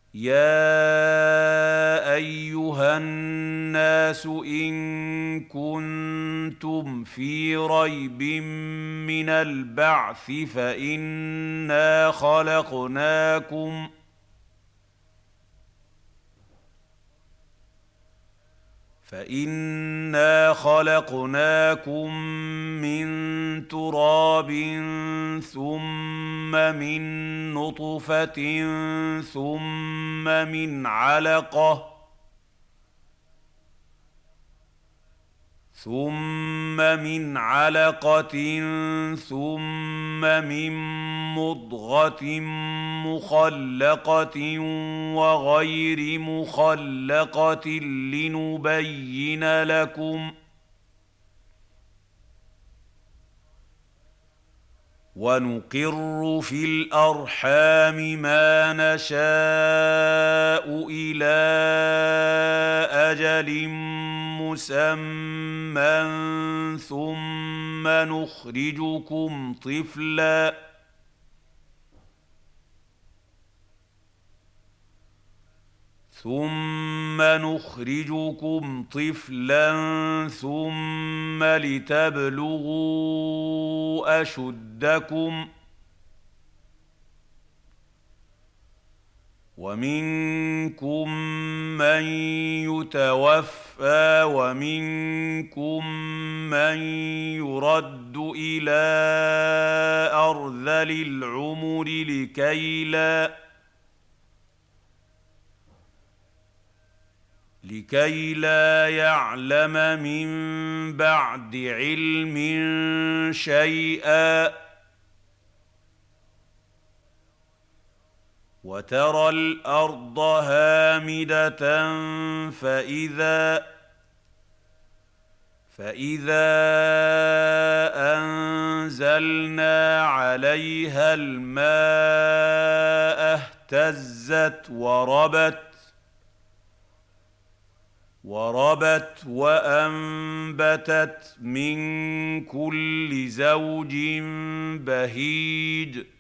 يا ايها الناس ان كنتم في ريب من البعث فإنا خلقناكم من تراب ثم من نطفة ثم من علقة ثم من مضغة مخلقة وغير مخلقة لنبين لكم ونقر في الأرحام ما نشاء إلى أجل مسمى ثم نخرجكم طفلا ثم لتبلغوا أشدكم ومنكم من يتوفى ومنكم من يرد إلى أرذل العمر لكي لا يعلم من بعد علم شيئا وترى الأرض هامدة فإذا أنزلنا عليها الماء اهتزت وربت وأنبتت من كل زوج بهيج